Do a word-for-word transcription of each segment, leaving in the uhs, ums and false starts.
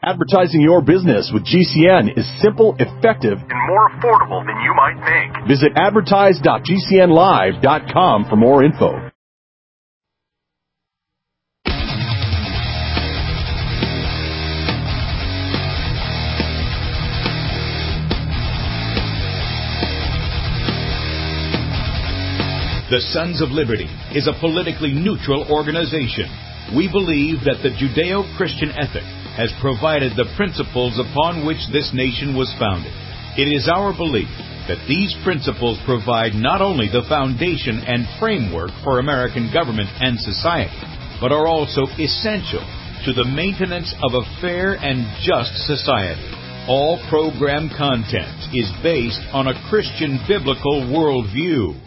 Advertising your business with G C N is simple, effective, and more affordable than you might think. Visit advertise dot g c n live dot com for more info. The Sons of Liberty is a politically neutral organization. We believe that the Judeo-Christian ethic has provided the principles upon which this nation was founded. It is our belief that these principles provide not only the foundation and framework for American government and society, but are also essential to the maintenance of a fair and just society. All program content is based on a Christian biblical worldview.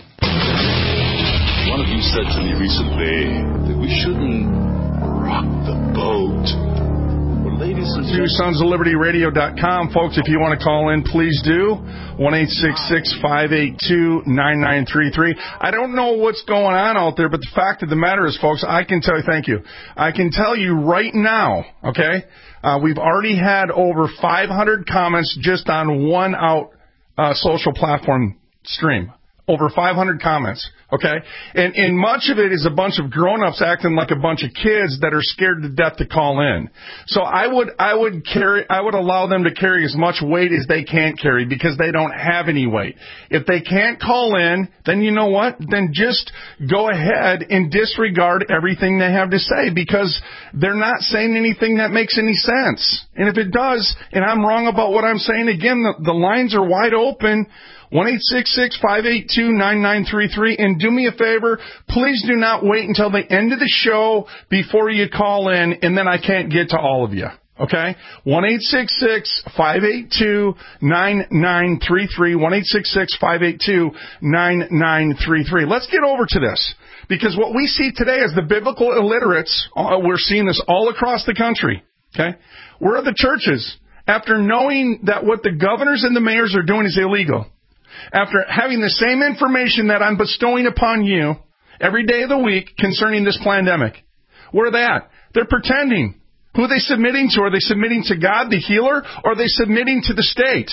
One of you said to me recently that we shouldn't rock the boat. Well, ladies and gentlemen, sons of liberty radio dot com, folks, if you want to call in, please do. one eight six six, five eight two, nine nine three three. I don't know what's going on out there, but the fact of the matter is, folks, I can tell you, thank you. I can tell you right now, okay, uh, we've already had over five hundred comments just on one out uh, social platform stream. Over five hundred comments, okay? And, and much of it is a bunch of grown-ups acting like a bunch of kids that are scared to death to call in. So I would, I would carry, I would allow them to carry as much weight as they can carry because they don't have any weight. If they can't call in, then you know what? Then just go ahead and disregard everything they have to say because they're not saying anything that makes any sense. And if it does, and I'm wrong about what I'm saying, again, the, the lines are wide open. one eight six six, five eight two, nine nine three three. And do me a favor, please do not wait until the end of the show before you call in, and then I can't get to all of you. Okay? one eight six six, five eight two, nine nine three three. one eight six six, five eight two, nine nine three three. Let's get over to this. Because what we see today as the biblical illiterates, uh, we're seeing this all across the country. Okay? Where are the churches? After knowing that what the governors and the mayors are doing is illegal, after having the same information that I'm bestowing upon you every day of the week concerning this pandemic, where are they at? They're pretending. Who are they submitting to? Are they submitting to God, the healer, or are they submitting to the state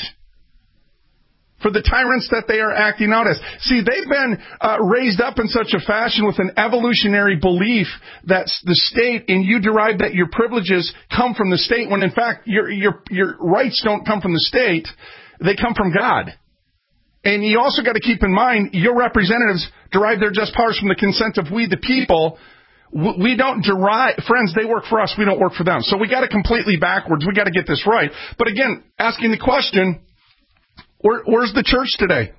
for the tyrants that they are acting out as? See, they've been uh, raised up in such a fashion with an evolutionary belief that the state, and you derive that your privileges come from the state, when in fact your your your rights don't come from the state, they come from God. And you also got to keep in mind, your representatives derive their just powers from the consent of we the people. We don't derive, friends, they work for us, we don't work for them. So we got it completely backwards. We got to get this right. But again, asking the question, where, where's the church today?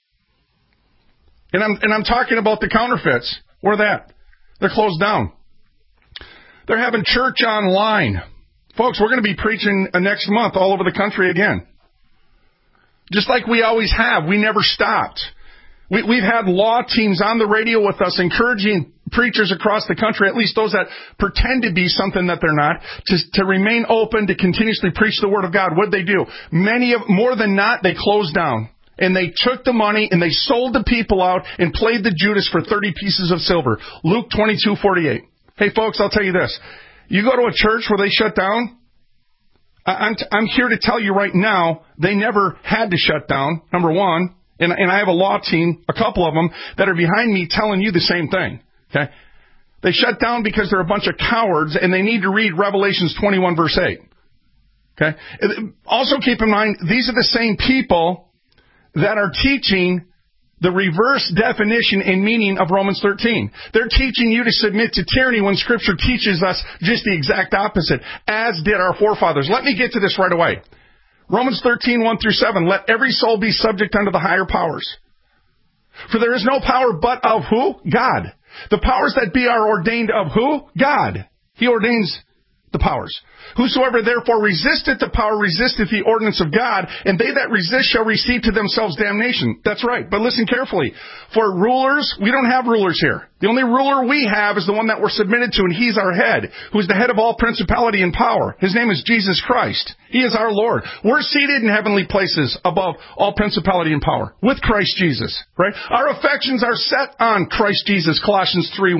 And I'm, and I'm talking about the counterfeits. Where are they at? They're closed down. They're having church online. Folks, we're going to be preaching next month all over the country again. Just like we always have. We never stopped. We, we've had law teams on the radio with us encouraging preachers across the country, at least those that pretend to be something that they're not, to, to remain open, to continuously preach the Word of God. What'd they do? Many of, more than not, they closed down. And they took the money and they sold the people out and played the Judas for thirty pieces of silver. Luke twenty-two forty-eight. Hey folks, I'll tell you this. You go to a church where they shut down, I'm, t- I'm here to tell you right now, they never had to shut down, number one. And, and I have a law team, a couple of them, that are behind me telling you the same thing. Okay? They shut down because they're a bunch of cowards and they need to read Revelations twenty-one verse eight. Okay? Also keep in mind, these are the same people that are teaching the reverse definition and meaning of Romans thirteen. They're teaching you to submit to tyranny when Scripture teaches us just the exact opposite, as did our forefathers. Let me get to this right away. Romans thirteen, one through seven. Let every soul be subject unto the higher powers. For there is no power but of who? God. The powers that be are ordained of who? God. He ordains the powers. Whosoever therefore resisteth the power resisteth the ordinance of God, and they that resist shall receive to themselves damnation. That's right. But listen carefully. For rulers, we don't have rulers here. The only ruler we have is the one that we're submitted to, and he's our head, who is the head of all principality and power. His name is Jesus Christ. He is our Lord. We're seated in heavenly places above all principality and power with Christ Jesus, right? Our affections are set on Christ Jesus, Colossians three one.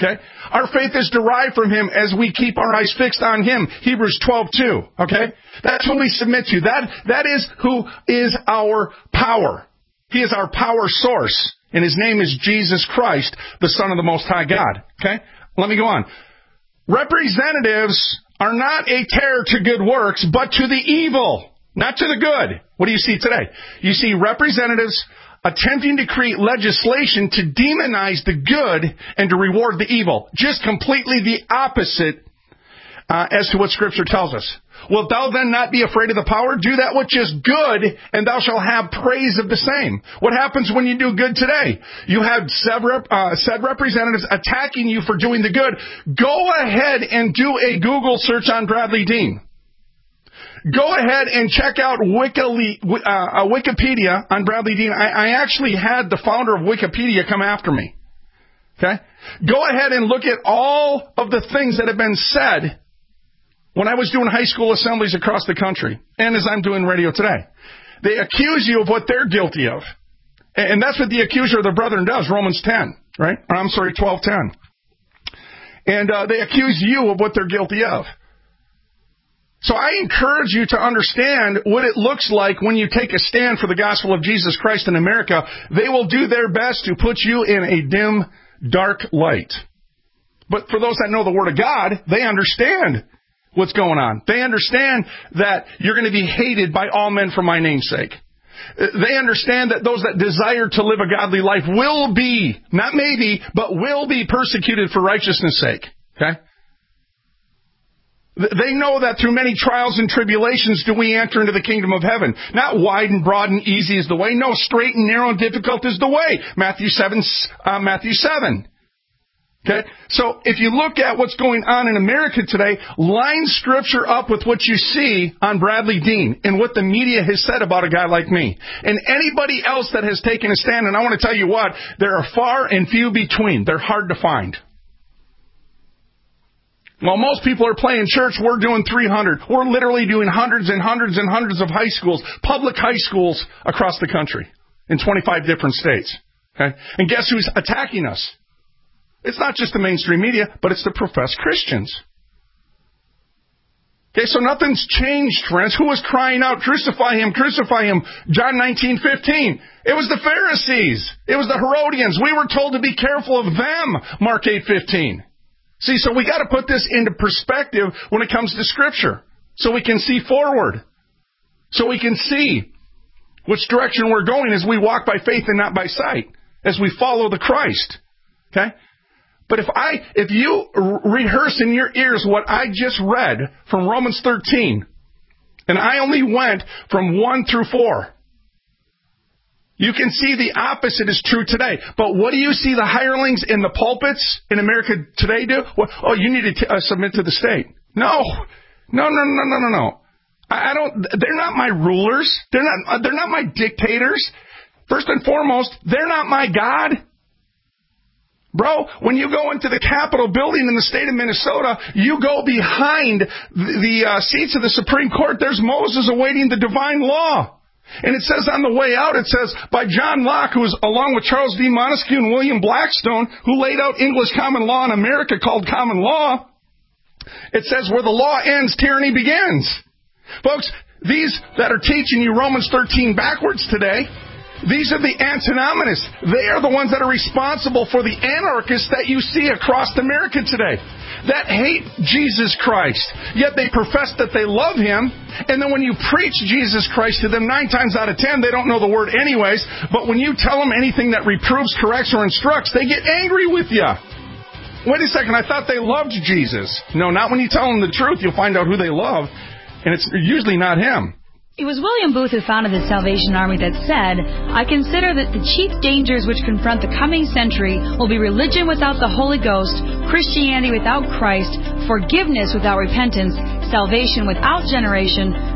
Okay? Our faith is derived from Him as we keep our eyes fixed on Him. Hebrews twelve two. Okay? That's who we submit to. That, that is who is our power. He is our power source. And His name is Jesus Christ, the Son of the Most High God. Okay? Let me go on. Representatives are not a terror to good works, but to the evil, not to the good. What do you see today? You see representatives attempting to create legislation to demonize the good and to reward the evil. Just completely the opposite uh, as to what Scripture tells us. Wilt thou then not be afraid of the power? Do that which is good, and thou shalt have praise of the same. What happens when you do good today? You have said, rep, uh, said representatives attacking you for doing the good. Go ahead and do a Google search on Bradley Dean. Go ahead and check out Wikile, uh, Wikipedia on Bradley Dean. I, I actually had the founder of Wikipedia come after me. Okay? Go ahead and look at all of the things that have been said when I was doing high school assemblies across the country, and as I'm doing radio today. They accuse you of what they're guilty of. And that's what the accuser of the brethren does, Romans ten, right? Or, I'm sorry, twelve ten. And uh, they accuse you of what they're guilty of. So I encourage you to understand what it looks like when you take a stand for the gospel of Jesus Christ in America. They will do their best to put you in a dim, dark light. But for those that know the Word of God, they understand what's going on. They understand that you're going to be hated by all men for my name's sake. They understand that those that desire to live a godly life will be, not maybe, but will be persecuted for righteousness' sake. Okay? They know that through many trials and tribulations do we enter into the kingdom of heaven. Not wide and broad and easy is the way. No, straight and narrow and difficult is the way. Matthew seven, uh, Matthew seven. Okay? So if you look at what's going on in America today, line Scripture up with what you see on Bradley Dean and what the media has said about a guy like me. And anybody else that has taken a stand, and I want to tell you what, there are far and few between. They're hard to find. While most people are playing church, we're doing three hundred. We're literally doing hundreds and hundreds and hundreds of high schools, public high schools across the country in twenty-five different states. Okay? And guess who's attacking us? It's not just the mainstream media, but it's the professed Christians. Okay, so nothing's changed, friends. Who was crying out, crucify him, crucify him? John nineteen fifteen. It was the Pharisees. It was the Herodians. We were told to be careful of them, Mark eight fifteen. See, so we got to put this into perspective when it comes to Scripture, so we can see forward, so we can see which direction we're going as we walk by faith and not by sight, as we follow the Christ. Okay? But if I, if you rehearse in your ears what I just read from Romans thirteen, and I only went from one through four, you can see the opposite is true today. But what do you see the hirelings in the pulpits in America today do? Well, oh, you need to t- uh, submit to the state. No, no, no, no, no, no, no. I, I don't. They're not my rulers. They're not. Uh, they're not my dictators. First and foremost, they're not my God. Bro, when you go into the Capitol building in the state of Minnesota, you go behind the, the uh, seats of the Supreme Court. There's Moses awaiting the divine law. And it says on the way out, it says, by John Locke, who was along with Charles D. Montesquieu and William Blackstone, who laid out English common law in America called common law. It says where the law ends, tyranny begins. Folks, these that are teaching you Romans thirteen backwards today, these are the antinomianists. They are the ones that are responsible for the anarchists that you see across America today, that hate Jesus Christ, yet they profess that they love Him, and then when you preach Jesus Christ to them, nine times out of ten, they don't know the word anyways, but when you tell them anything that reproves, corrects, or instructs, they get angry with you. Wait a second, I thought they loved Jesus. No, not when you tell them the truth. You'll find out who they love, and it's usually not Him. It was William Booth who founded the Salvation Army that said, I consider that the chief dangers which confront the coming century will be religion without the Holy Ghost, Christianity without Christ, forgiveness without repentance, salvation without generation,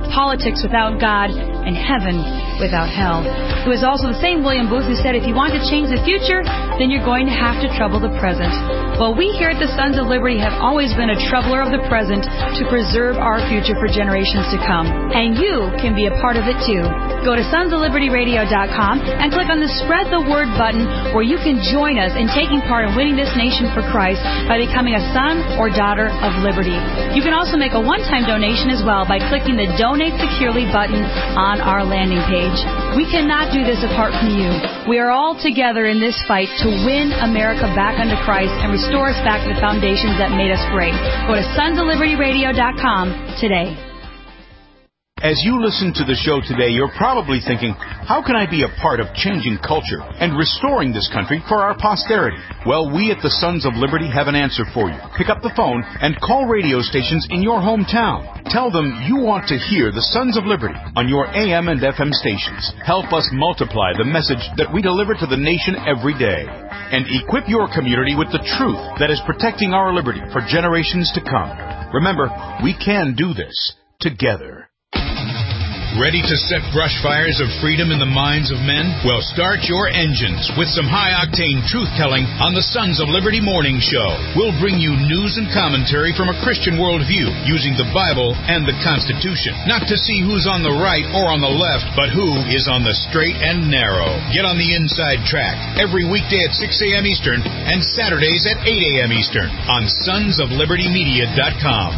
politics without God, and heaven without hell. It was also the same William Booth who said, if you want to change the future, then you're going to have to trouble the present. Well, we here at the Sons of Liberty have always been a troubler of the present to preserve our future for generations to come. And you can be a part of it too. Go to sons of liberty radio dot com and click on the Spread the Word button where you can join us in taking part in winning this nation for Christ by becoming a son or daughter of liberty. You can also make a one-time donation as well by clicking the Donate Securely button on our landing page. We cannot do this apart from you. We are all together in this fight to win America back unto Christ and restore us back to the foundations that made us great. Go to sons of liberty radio dot com today. As you listen to the show today, you're probably thinking, how can I be a part of changing culture and restoring this country for our posterity? Well, we at the Sons of Liberty have an answer for you. Pick up the phone and call radio stations in your hometown. Tell them you want to hear the Sons of Liberty on your A M and F M stations. Help us multiply the message that we deliver to the nation every day. And equip your community with the truth that is protecting our liberty for generations to come. Remember, we can do this together. Ready to set brush fires of freedom in the minds of men? Well, start your engines with some high-octane truth-telling on the Sons of Liberty Morning Show. We'll bring you news and commentary from a Christian worldview using the Bible and the Constitution. Not to see who's on the right or on the left, but who is on the straight and narrow. Get on the inside track every weekday at six a.m. Eastern and Saturdays at eight a.m. Eastern on sons of liberty media dot com.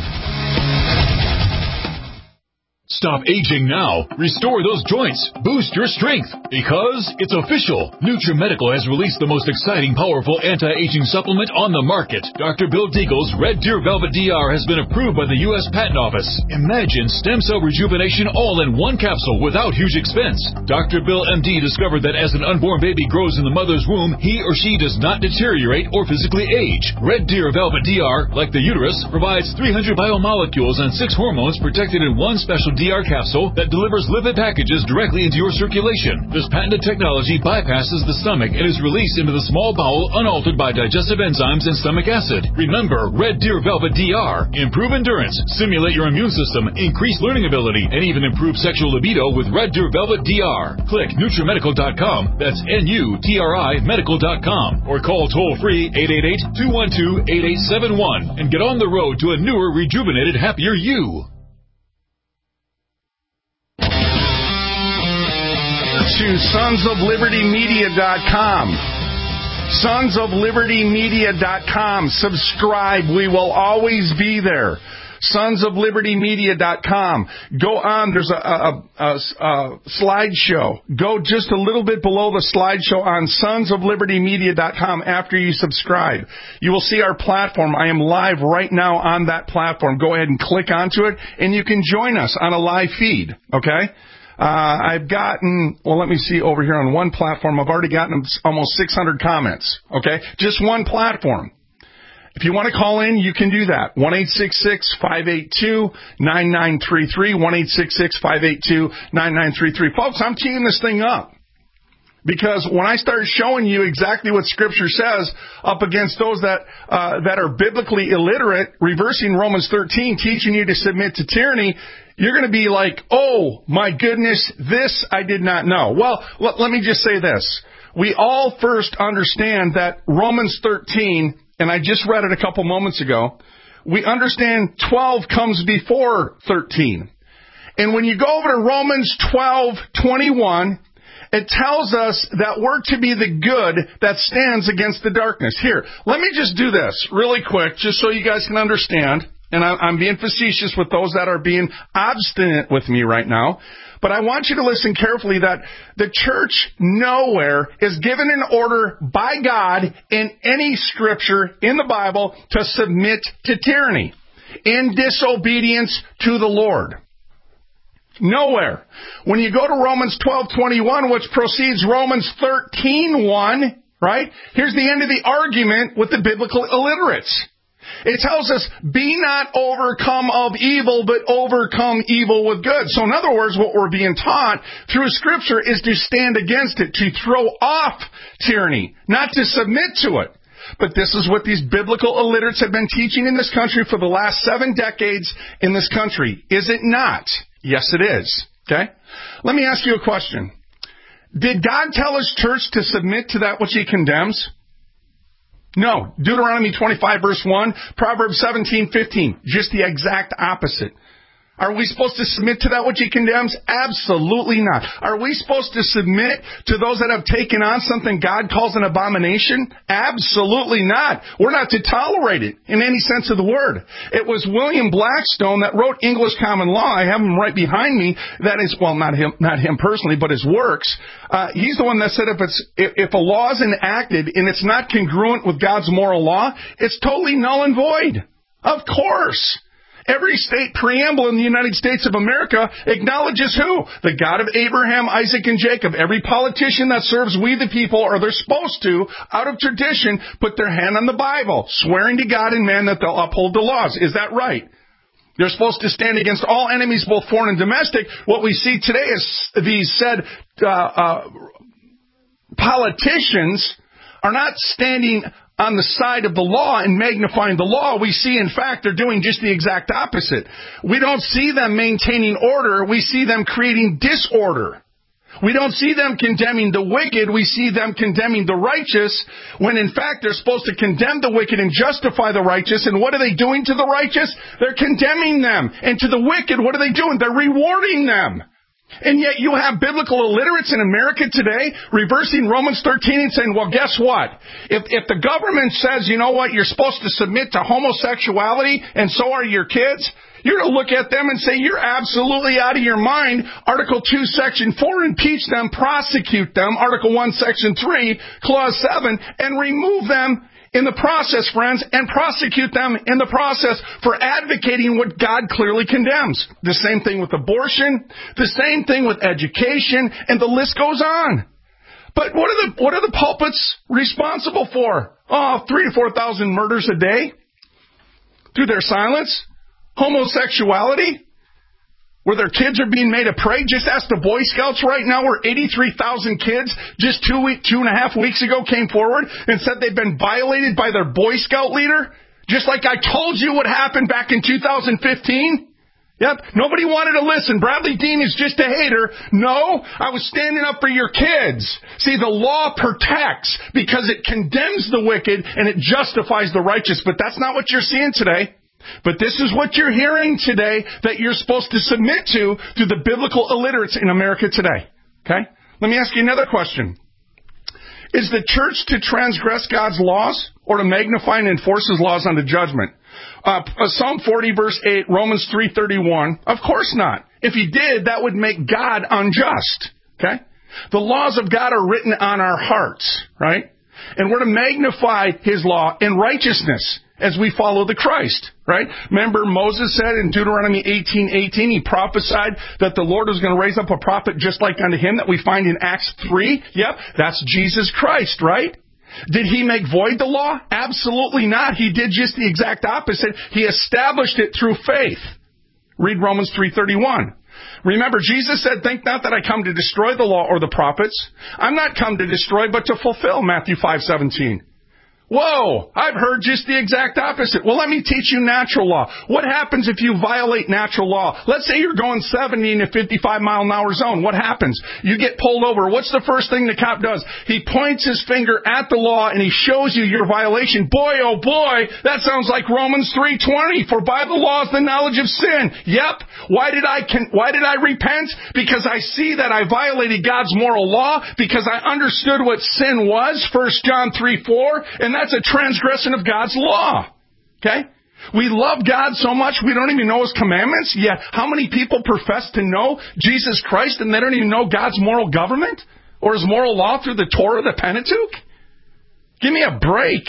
Stop aging now. Restore those joints. Boost your strength. Because it's official. NutriMedical has released the most exciting, powerful anti-aging supplement on the market. Doctor Bill Deagle's Red Deer Velvet D R has been approved by the U S Patent Office. Imagine stem cell rejuvenation all in one capsule without huge expense. Doctor Bill M D discovered that as an unborn baby grows in the mother's womb, he or she does not deteriorate or physically age. Red Deer Velvet D R, like the uterus, provides three hundred biomolecules and six hormones protected in one special D R capsule that delivers lipid packages directly into your circulation. This patented technology bypasses the stomach and is released into the small bowel unaltered by digestive enzymes and stomach acid. Remember, Red Deer Velvet D R. Improve endurance, stimulate your immune system, increase learning ability, and even improve sexual libido with Red Deer Velvet D R. Click NutriMedical dot com. That's N U T R I medical dot com. Or call toll-free eight eight eight, two one two, eight eight seven one and get on the road to a newer, rejuvenated, happier you. To sons of liberty media dot com. sons of liberty media dot com. Subscribe. We will always be there. sons of liberty media dot com. Go on. There's a, a, a, a slideshow. Go just a little bit below the slideshow on sons of liberty media dot com after you subscribe. You will see our platform. I am live right now on that platform. Go ahead and click onto it, and you can join us on a live feed. Okay? Uh, I've gotten, well, let me see over here on one platform. I've already gotten almost six hundred comments. Okay? Just one platform. If you want to call in, you can do that. one eight six six, five eight two, nine nine three three. one eight six six, five eight two, nine nine three three. Folks, I'm teeing this thing up. Because when I start showing you exactly what Scripture says up against those that uh, that are biblically illiterate, reversing Romans thirteen, teaching you to submit to tyranny, you're going to be like, oh, my goodness, this I did not know. Well, l- let me just say this. We all first understand that Romans thirteen, and I just read it a couple moments ago, we understand twelve comes before thirteen. And when you go over to Romans twelve twenty-one, it tells us that we're to be the good that stands against the darkness. Here, let me just do this really quick, just so you guys can understand. And I'm being facetious with those that are being obstinate with me right now. But I want you to listen carefully that the church nowhere is given an order by God in any scripture in the Bible to submit to tyranny in disobedience to the Lord. Nowhere. When you go to Romans twelve twenty-one, which precedes Romans thirteen one, right? Here's the end of the argument with the biblical illiterates. It tells us, be not overcome of evil, but overcome evil with good. So in other words, what we're being taught through Scripture is to stand against it, to throw off tyranny, not to submit to it. But this is what these biblical illiterates have been teaching in this country for the last seven decades in this country. Is it not? Yes, it is. Okay? Let me ask you a question. Did God tell His church to submit to that which He condemns? No. Deuteronomy twenty-five, verse one, Proverbs seventeen, fifteen. Just the exact opposite. Are we supposed to submit to that which He condemns? Absolutely not. Are we supposed to submit to those that have taken on something God calls an abomination? Absolutely not. We're not to tolerate it in any sense of the word. It was William Blackstone that wrote English Common Law. I have him right behind me. That is, well, not him, not him personally, but his works. Uh, he's the one that said if it's, if, if a law is enacted and it's not congruent with God's moral law, it's totally null and void. Of course. Every state preamble in the United States of America acknowledges who? The God of Abraham, Isaac, and Jacob. Every politician that serves we the people, or they're supposed to, out of tradition, put their hand on the Bible, swearing to God and man that they'll uphold the laws. Is that right? They're supposed to stand against all enemies, both foreign and domestic. What we see today is these said uh, uh, politicians are not standing on the side of the law and magnifying the law. We see, in fact, they're doing just the exact opposite. We don't see them maintaining order. We see them creating disorder. We don't see them condemning the wicked. We see them condemning the righteous, when in fact they're supposed to condemn the wicked and justify the righteous. And what are they doing to the righteous? They're condemning them. And to the wicked, what are they doing? They're rewarding them. And yet you have biblical illiterates in America today reversing Romans thirteen and saying, well, guess what? If, if the government says, you know what, you're supposed to submit to homosexuality and so are your kids, you're going to look at them and say, you're absolutely out of your mind. Article two, Section four, impeach them, prosecute them. Article one, Section three, Clause seven, and remove them in the process, friends, and prosecute them in the process for advocating what God clearly condemns. The same thing with abortion, the same thing with education, and the list goes on. But what are the what are the pulpits responsible for? Oh, three to four thousand murders a day through their silence. Homosexuality, where their kids are being made a prey. Just ask the Boy Scouts right now, where eighty-three thousand kids just two week, two and a half weeks ago came forward and said they've been violated by their Boy Scout leader. Just like I told you what happened back in two thousand fifteen. Yep, nobody wanted to listen. Bradley Dean is just a hater. No, I was standing up for your kids. See, the law protects because it condemns the wicked and it justifies the righteous. But that's not what you're seeing today. But this is what you're hearing today that you're supposed to submit to through the biblical illiterates in America today. Okay? Let me ask you another question. Is the church to transgress God's laws or to magnify and enforce His laws unto judgment? Uh, Psalm forty, verse eight, Romans three thirty-one. Of course not. If He did, that would make God unjust. Okay? The laws of God are written on our hearts, right? And we're to magnify His law in righteousness as we follow the Christ, right? Remember Moses said in Deuteronomy eighteen eighteen, he prophesied that the Lord was going to raise up a prophet just like unto him that we find in Acts three. Yep, that's Jesus Christ, right? Did He make void the law? Absolutely not. He did just the exact opposite. He established it through faith. Read Romans three thirty-one. Remember, Jesus said, think not that I come to destroy the law or the prophets. I'm not come to destroy, but to fulfill, Matthew five seventeen. Whoa, I've heard just the exact opposite. Well, let me teach you natural law. What happens if you violate natural law? Let's say you're going seventy in a fifty-five mile an hour zone. What happens? You get pulled over. What's the first thing the cop does? He points his finger at the law and he shows you your violation. Boy, oh boy, that sounds like Romans three twenty. For by the law is the knowledge of sin. Yep. Why did I con- why did I repent? Because I see that I violated God's moral law, because I understood what sin was, First John three four, and that's a transgression of God's law. Okay? We love God so much we don't even know His commandments. Yet, how many people profess to know Jesus Christ and they don't even know God's moral government or His moral law through the Torah, the Pentateuch? Give me a break.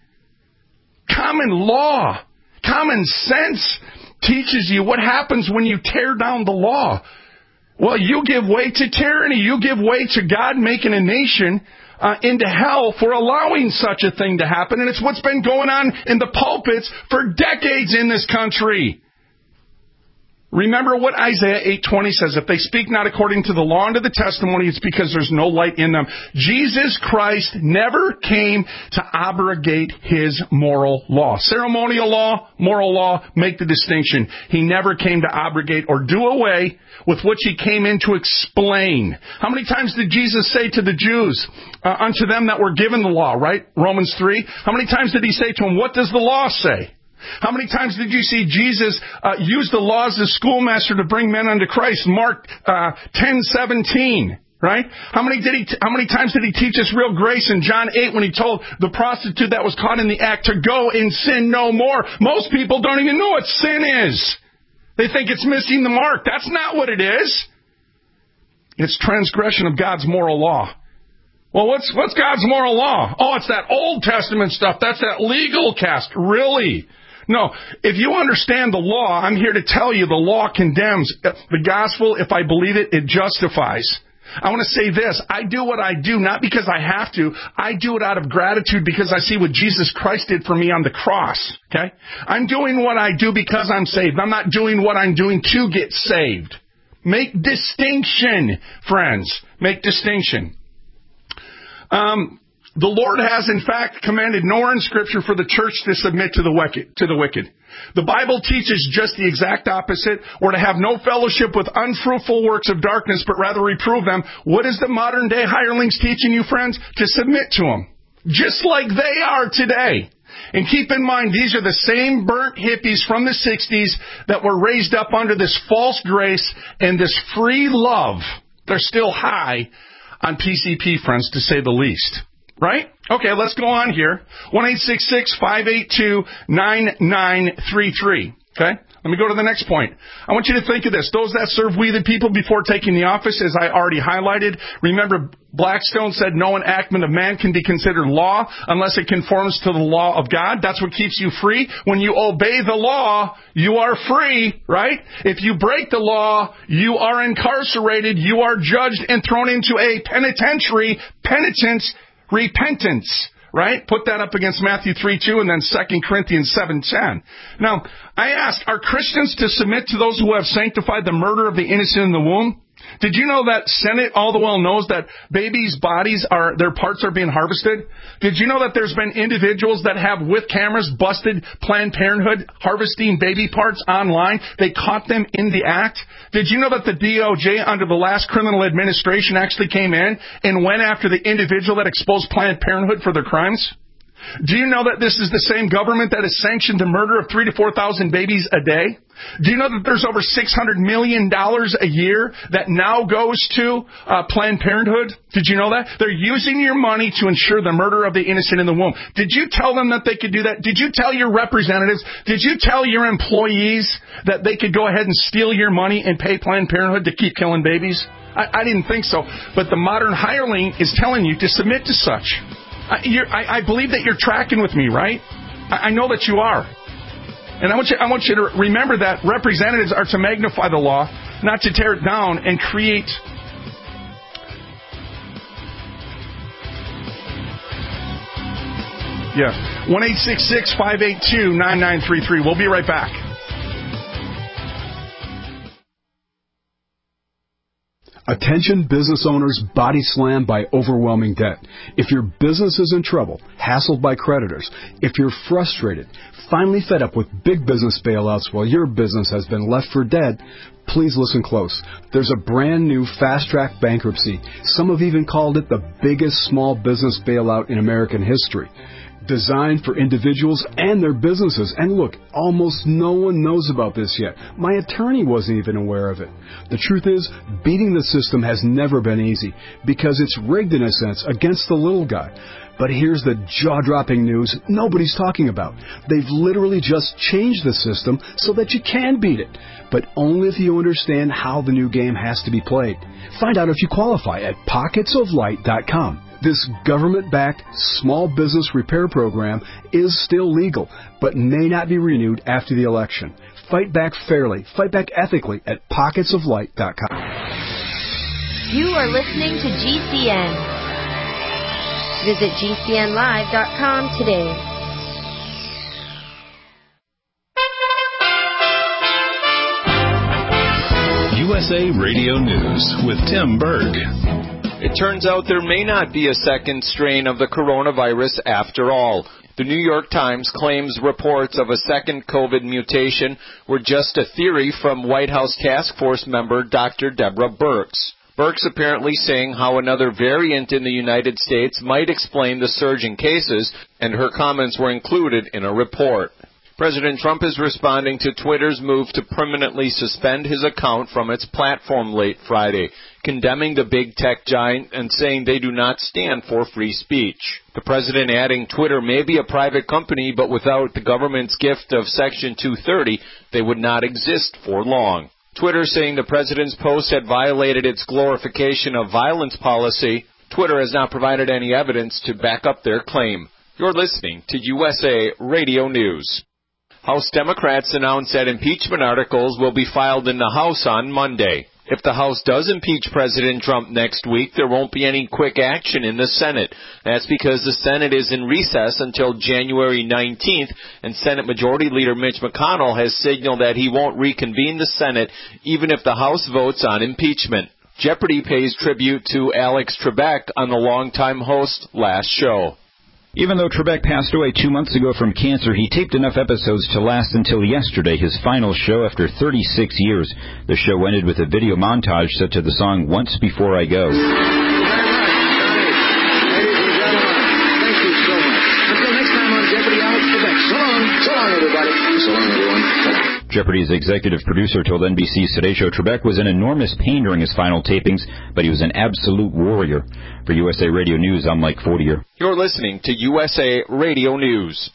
Common law, common sense teaches you what happens when you tear down the law. Well, you give way to tyranny. You give way to God making a nation Uh, into hell for allowing such a thing to happen. And it's what's been going on in the pulpits for decades in this country. Remember what Isaiah eight twenty says. If they speak not according to the law and to the testimony, it's because there's no light in them. Jesus Christ never came to abrogate his moral law. Ceremonial law, moral law, make the distinction. He never came to abrogate or do away with which he came in to explain. How many times did Jesus say to the Jews, uh, unto them that were given the law, right? Romans three. How many times did he say to them, what does the law say? How many times did you see Jesus uh, use the law as a schoolmaster to bring men unto Christ? Mark uh, ten seventeen, right? How many did he? T- how many times did he teach us real grace in John eight when he told the prostitute that was caught in the act to go and sin no more? Most people don't even know what sin is. They think it's missing the mark. That's not what it is. It's transgression of God's moral law. Well, what's what's God's moral law? Oh, it's that Old Testament stuff. That's that legal cast. Really? No, if you understand the law, I'm here to tell you the law condemns. The gospel, if I believe it, it justifies. I want to say this. I do what I do not because I have to. I do it out of gratitude because I see what Jesus Christ did for me on the cross. Okay? I'm doing what I do because I'm saved. I'm not doing what I'm doing to get saved. Make distinction, friends. Make distinction. Um... The Lord has, in fact, commanded nowhere in Scripture for the church to submit to the wicked. To the wicked. The Bible teaches just the exact opposite. We're to have no fellowship with unfruitful works of darkness, but rather reprove them. What is the modern day hirelings teaching you, friends? To submit to them. Just like they are today. And keep in mind, these are the same burnt hippies from the sixties that were raised up under this false grace and this free love. They're still high on P C P, friends, to say the least. Right? Okay, let's go on here. one eight six six, five eight two, nine nine three three. Okay? Let me go to the next point. I want you to think of this. Those that serve we the people before taking the office, as I already highlighted. Remember, Blackstone said no enactment of man can be considered law unless it conforms to the law of God. That's what keeps you free. When you obey the law, you are free, right? If you break the law, you are incarcerated. You are judged and thrown into a penitentiary. Penitence, repentance, right? Put that up against Matthew three two and then Second Corinthians seven ten. Now, I ask, are Christians to submit to those who have sanctified the murder of the innocent in the womb? Did you know that Senate all the well knows that babies' bodies are, their parts are being harvested? Did you know that there's been individuals that have, with cameras, busted Planned Parenthood harvesting baby parts online? They caught them in the act. Did you know that the D O J under the last criminal administration actually came in and went after the individual that exposed Planned Parenthood for their crimes? Do you know that this is the same government that has sanctioned the murder of three to four thousand babies a day? Do you know that there's over six hundred million dollars a year that now goes to uh, Planned Parenthood? Did you know that? They're using your money to ensure the murder of the innocent in the womb. Did you tell them that they could do that? Did you tell your representatives? Did you tell your employees that they could go ahead and steal your money and pay Planned Parenthood to keep killing babies? I, I didn't think so. But the modern hireling is telling you to submit to such. I, you're, I, I believe that you're tracking with me, right? I, I know that you are. And I want you, I want you to remember that representatives are to magnify the law, not to tear it down and create... Yeah. one eight six six, five eight two, nine nine three three. We'll be right back. Attention business owners body slammed by overwhelming debt. If your business is in trouble, hassled by creditors, if you're frustrated, finally fed up with big business bailouts while your business has been left for dead, please listen close. There's a brand new fast-track bankruptcy. Some have even called it the biggest small business bailout in American history. Designed for individuals and their businesses. And look, almost no one knows about this yet. My attorney wasn't even aware of it. The truth is, beating the system has never been easy because it's rigged in a sense against the little guy. But here's the jaw-dropping news nobody's talking about. They've literally just changed the system so that you can beat it, but only if you understand how the new game has to be played. Find out if you qualify at pockets of light dot com. This government-backed small business repair program is still legal, but may not be renewed after the election. Fight back fairly, fight back ethically at pockets of light dot com. You are listening to G C N. Visit G C N live dot com today. U S A Radio News with Tim Berg. It turns out there may not be a second strain of the coronavirus after all. The New York Times claims reports of a second COVID mutation were just a theory from White House Task Force member Doctor Deborah Birx. Birx apparently saying how another variant in the United States might explain the surge in cases, and her comments were included in a report. President Trump is responding to Twitter's move to permanently suspend his account from its platform late Friday, condemning the big tech giant and saying they do not stand for free speech. The president adding Twitter may be a private company, but without the government's gift of Section two thirty, they would not exist for long. Twitter saying the president's post had violated its glorification of violence policy. Twitter has not provided any evidence to back up their claim. You're listening to U S A Radio News. House Democrats announced that impeachment articles will be filed in the House on Monday. If the House does impeach President Trump next week, there won't be any quick action in the Senate. That's because the Senate is in recess until January nineteenth, and Senate Majority Leader Mitch McConnell has signaled that he won't reconvene the Senate even if the House votes on impeachment. Jeopardy pays tribute to Alex Trebek on the longtime host Last Show. Even though Trebek passed away two months ago from cancer, he taped enough episodes to last until yesterday, his final show after thirty-six years. The show ended with a video montage set to the song Once Before I Go. Ladies and gentlemen, thank you so much. Until next time on Jeopardy, Alex Trebek. So long. So long, everybody. So long, everyone. Jeopardy's executive producer told N B C's Today Show Trebek was in enormous pain during his final tapings, but he was an absolute warrior. For U S A Radio News, I'm Mike Fortier. You're listening to U S A Radio News.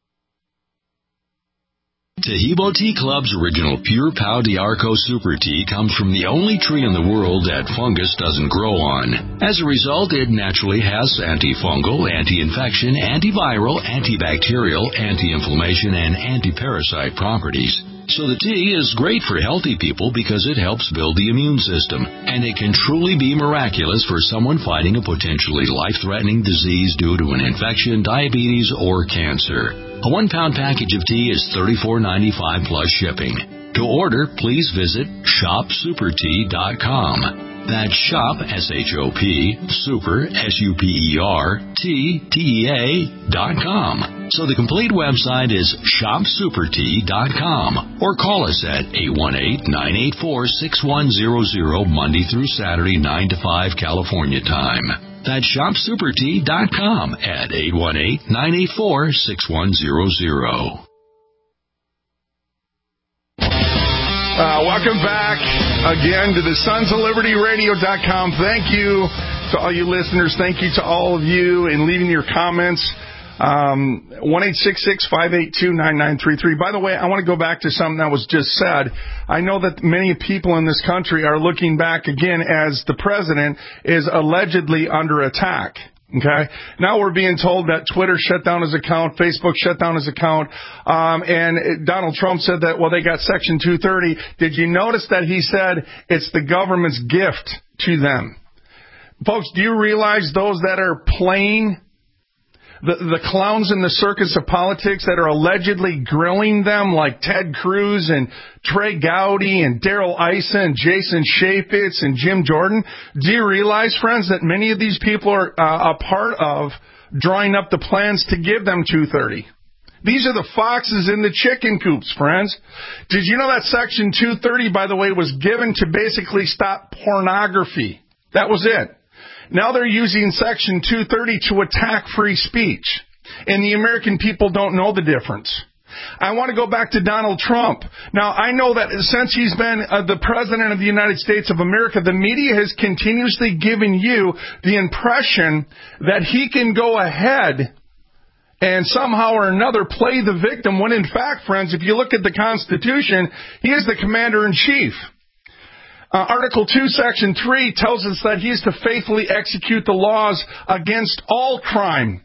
Taheebo Tea Club's original Pure Pau d'Arco Super Tea comes from the only tree in the world that fungus doesn't grow on. As a result, it naturally has antifungal, anti-infection, antiviral, antibacterial, anti-inflammation, and anti-parasite properties. So the tea is great for healthy people because it helps build the immune system, and it can truly be miraculous for someone fighting a potentially life-threatening disease due to an infection, diabetes, or cancer. A one-pound package of tea is thirty-four ninety-five plus shipping. To order, please visit shop super tea dot com. That's shop, S H O P, super, S U P E R, T, T E A, dot com. So the complete website is shop super tea dot com. Or call us at eight one eight, nine eight four, six one zero zero, Monday through Saturday, nine to five California time. That's shop super tea dot com at eight one eight, nine eight four, six one zero zero. Uh, welcome back again to the Sons of Liberty Radio dot com. Thank you to all you listeners. Thank you to all of you in leaving your comments. Um, one eight six six, five eight two, nine nine three three. By the way, I want to go back to something that was just said. I know that many people in this country are looking back again as the president is allegedly under attack. Okay. Now we're being told that Twitter shut down his account, Facebook shut down his account, um, and Donald Trump said that, well, they got Section two thirty. Did you notice that he said it's the government's gift to them? Folks, do you realize those that are playing The, the clowns in the circus of politics that are allegedly grilling them, like Ted Cruz and Trey Gowdy and Darrell Issa and Jason Chaffetz and Jim Jordan? Do you realize, friends, that many of these people are uh, a part of drawing up the plans to give them two thirty? These are the foxes in the chicken coops, friends. Did you know that Section two thirty, by the way, was given to basically stop pornography? That was it. Now they're using Section two thirty to attack free speech. And the American people don't know the difference. I want to go back to Donald Trump. Now, I know that since he's been uh, the President of the United States of America, the media has continuously given you the impression that he can go ahead and somehow or another play the victim, when in fact, friends, if you look at the Constitution, he is the Commander-in-Chief. Uh, Article two, Section three tells us that he is to faithfully execute the laws against all crime.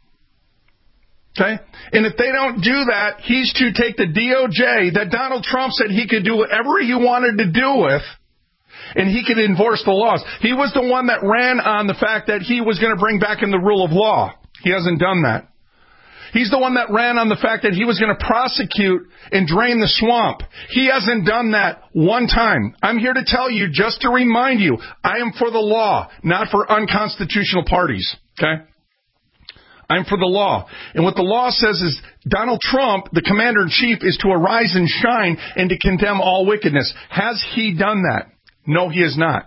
Okay? And if they don't do that, he's to take the D O J that Donald Trump said he could do whatever he wanted to do with, and he could enforce the laws. He was the one that ran on the fact that he was going to bring back in the rule of law. He hasn't done that. He's the one that ran on the fact that he was going to prosecute and drain the swamp. He hasn't done that one time. I'm here to tell you, just to remind you, I am for the law, not for unconstitutional parties. Okay? I'm for the law. And what the law says is Donald Trump, the commander-in-chief, is to arise and shine and to condemn all wickedness. Has he done that? No, he has not.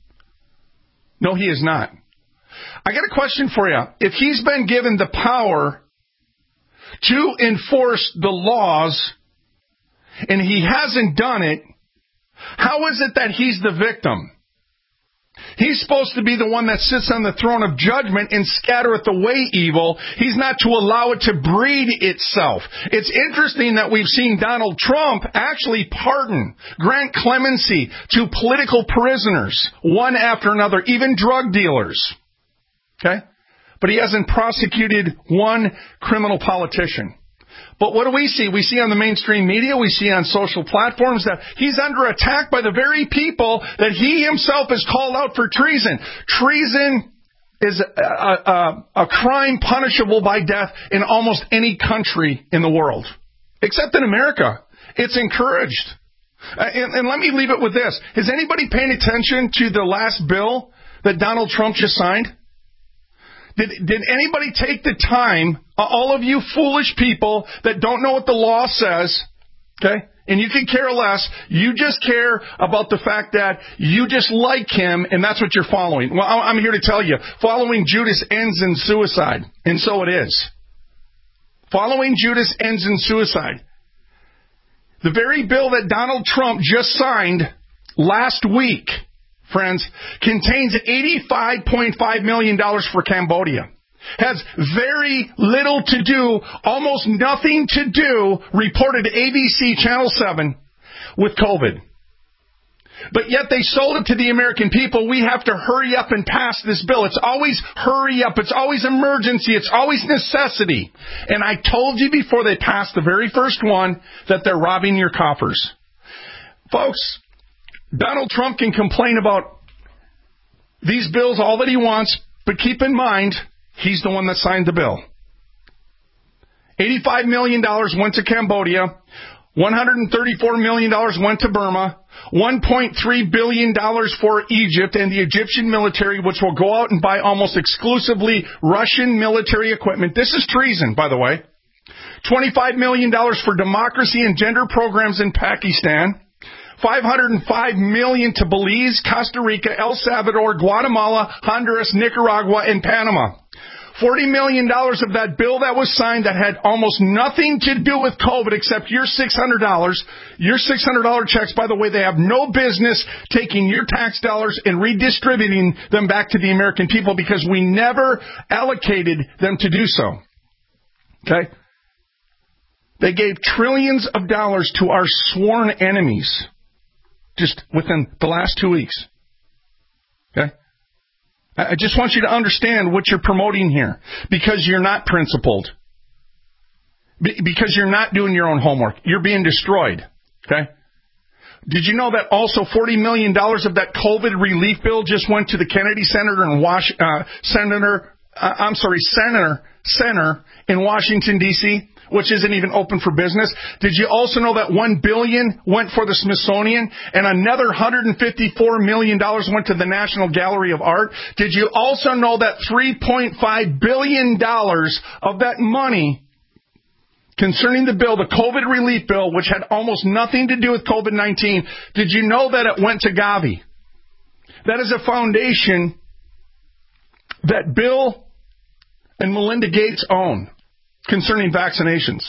No, he has not. I got a question for you. If he's been given the power to enforce the laws and he hasn't done it, how is it that he's the victim? He's supposed to be the one that sits on the throne of judgment and scattereth away evil. He's not to allow it to breed itself. It's interesting that we've seen Donald Trump actually pardon, grant clemency to political prisoners, one after another, even drug dealers. Okay? But he hasn't prosecuted one criminal politician. But what do we see? We see on the mainstream media, we see on social platforms that he's under attack by the very people that he himself has called out for treason. Treason is a, a, a crime punishable by death in almost any country in the world, except in America. It's encouraged. Uh, and, and let me leave it with this. Is anybody paying attention to the last bill that Donald Trump just signed? Did, did anybody take the time, all of you foolish people that don't know what the law says, okay, and you can care less, you just care about the fact that you just like him and that's what you're following. Well, I'm here to tell you, following Judas ends in suicide, and so it is. Following Judas ends in suicide. The very bill that Donald Trump just signed last week, friends, contains eighty-five point five million dollars for Cambodia. Has very little to do, almost nothing to do, reported A B C Channel seven, with COVID. But yet they sold it to the American people. We have to hurry up and pass this bill. It's always hurry up. It's always emergency. It's always necessity. And I told you before they passed the very first one that they're robbing your coffers. Folks, Donald Trump can complain about these bills all that he wants, but keep in mind, he's the one that signed the bill. eighty-five million dollars went to Cambodia. one hundred thirty-four million dollars went to Burma. one point three billion dollars for Egypt and the Egyptian military, which will go out and buy almost exclusively Russian military equipment. This is treason, by the way. twenty-five million dollars for democracy and gender programs in Pakistan. five hundred five million dollars to Belize, Costa Rica, El Salvador, Guatemala, Honduras, Nicaragua, and Panama. forty million dollars of that bill that was signed that had almost nothing to do with COVID except your six hundred dollars. Your six hundred dollars checks, by the way, they have no business taking your tax dollars and redistributing them back to the American people because we never allocated them to do so. Okay? They gave trillions of dollars to our sworn enemies just within the last two weeks. Okay? I just want you to understand what you're promoting here, because you're not principled. Be- because you're not doing your own homework. You're being destroyed. Okay? Did you know that also forty million dollars of that COVID relief bill just went to the Kennedy Center in Was- uh, Senator, uh, I'm sorry, Senator, Center in Washington, D C, which isn't even open for business? Did you also know that one billion dollars went for the Smithsonian and another one hundred fifty-four million dollars went to the National Gallery of Art? Did you also know that three point five billion dollars of that money concerning the bill, the COVID relief bill, which had almost nothing to do with COVID nineteen, did you know that it went to Gavi? That is a foundation that Bill and Melinda Gates own, concerning vaccinations.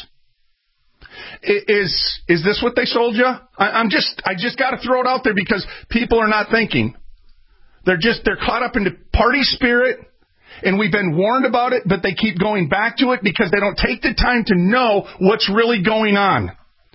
Is is this what they sold you? I, I'm just I just got to throw it out there because people are not thinking. They're just they're caught up into party spirit, and we've been warned about it, but they keep going back to it because they don't take the time to know what's really going on.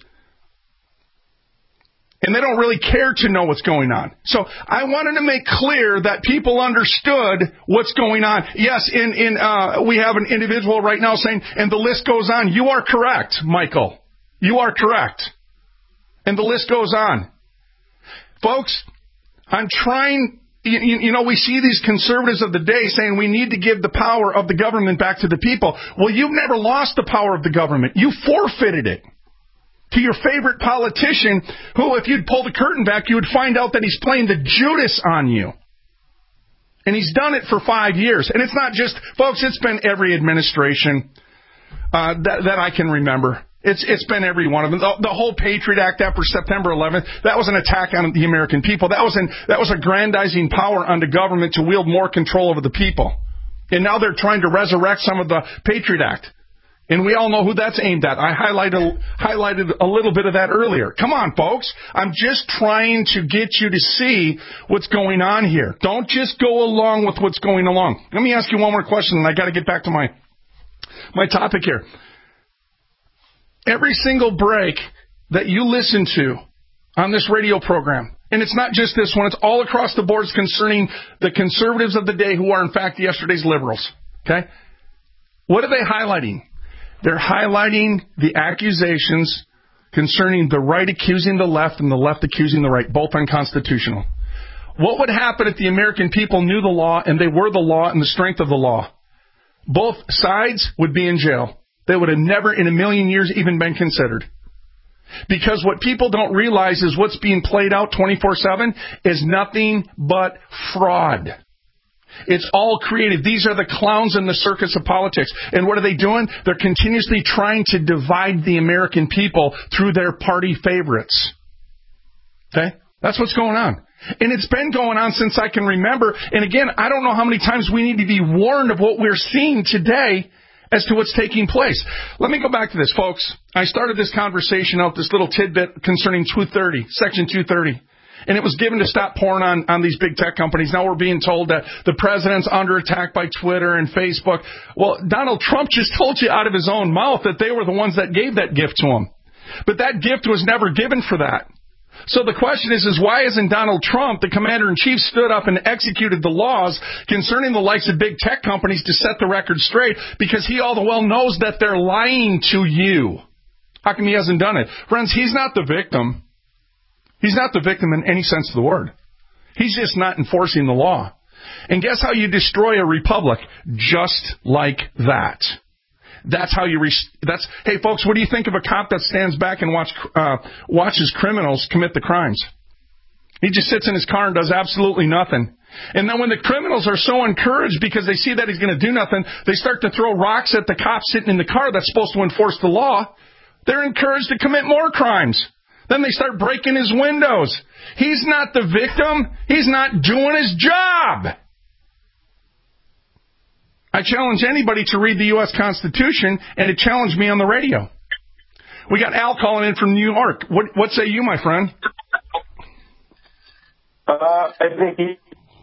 And they don't really care to know what's going on. So I wanted to make clear that people understood what's going on. Yes, in, in uh, we have an individual right now saying, and the list goes on. You are correct, Michael. You are correct. And the list goes on. Folks, I'm trying, You, you, you know, we see these conservatives of the day saying we need to give the power of the government back to the people. Well, you've never lost the power of the government. You forfeited it to your favorite politician who, if you'd pull the curtain back, you would find out that he's playing the Judas on you. And he's done it for five years. And it's not just, folks, it's been every administration uh, that, that I can remember. It's It's been every one of them. The, the whole Patriot Act after September eleventh, that was an attack on the American people. That was an, that was aggrandizing power unto government to wield more control over the people. And now they're trying to resurrect some of the Patriot Act. And we all know who that's aimed at. I highlighted, highlighted a little bit of that earlier. Come on, folks. I'm just trying to get you to see what's going on here. Don't just go along with what's going along. Let me ask you one more question, and I got to get back to my my topic here. Every single break that you listen to on this radio program, and it's not just this one, it's all across the boards concerning the conservatives of the day who are, in fact, yesterday's liberals. Okay? What are they highlighting? They're highlighting the accusations concerning the right accusing the left and the left accusing the right, both unconstitutional. What would happen if the American people knew the law and they were the law and the strength of the law? Both sides would be in jail. They would have never in a million years even been considered. Because what people don't realize is what's being played out twenty-four seven is nothing but fraud. It's all created. These are the clowns in the circus of politics. And what are they doing? They're continuously trying to divide the American people through their party favorites. Okay? That's what's going on. And it's been going on since I can remember. And again, I don't know how many times we need to be warned of what we're seeing today as to what's taking place. Let me go back to this, folks. I started this conversation out, this little tidbit concerning two thirty, Section two thirty. And it was given to stop pouring on, on these big tech companies. Now we're being told that the president's under attack by Twitter and Facebook. Well, Donald Trump just told you out of his own mouth that they were the ones that gave that gift to him. But that gift was never given for that. So the question is, is why isn't Donald Trump, the commander-in-chief, stood up and executed the laws concerning the likes of big tech companies to set the record straight? Because he all the well knows that they're lying to you. How come he hasn't done it? Friends, he's not the victim. He's not the victim in any sense of the word. He's just not enforcing the law. And guess how you destroy a republic? Just like that. That's how you... Re- that's hey, folks, what do you think of a cop that stands back and watch, uh, watches criminals commit the crimes? He just sits in his car and does absolutely nothing. And then when the criminals are so encouraged because they see that he's going to do nothing, they start to throw rocks at the cop sitting in the car that's supposed to enforce the law. They're encouraged to commit more crimes. Then they start breaking his windows. He's not the victim. He's not doing his job. I challenge anybody to read the U S Constitution and to challenge me on the radio. We got Al calling in from New York. What, what say you, my friend? Uh, I think he...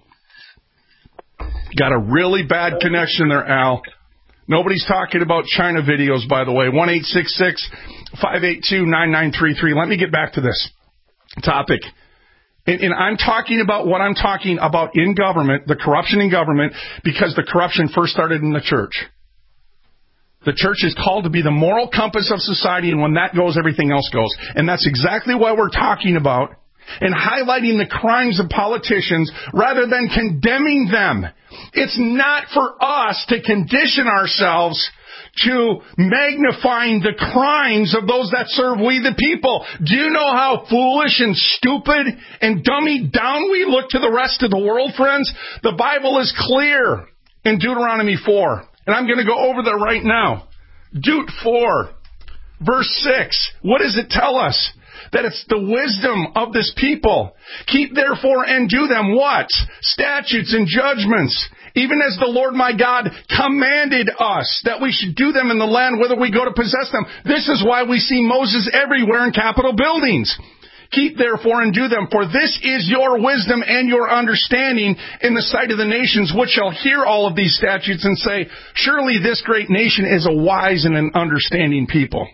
Got a really bad connection there, Al. Nobody's talking about China videos, by the way. one eight six six, five eight two, nine nine three three. Let me get back to this topic. And, and I'm talking about what I'm talking about in government, the corruption in government, because the corruption first started in the church. The church is called to be the moral compass of society, and when that goes, everything else goes. And that's exactly what we're talking about, and highlighting the crimes of politicians rather than condemning them. It's not for us to condition ourselves to magnifying the crimes of those that serve we the people. Do you know how foolish and stupid and dummied down we look to the rest of the world, friends? The Bible is clear in Deuteronomy four. And I'm going to go over there right now. Deut four, verse six. What does it tell us? That it's the wisdom of this people. Keep therefore and do them what? Statutes and judgments, even as the Lord my God commanded us, that we should do them in the land whither we go to possess them. This is why we see Moses everywhere in Capitol buildings. Keep therefore and do them, for this is your wisdom and your understanding in the sight of the nations, which shall hear all of these statutes and say, surely this great nation is a wise and an understanding people.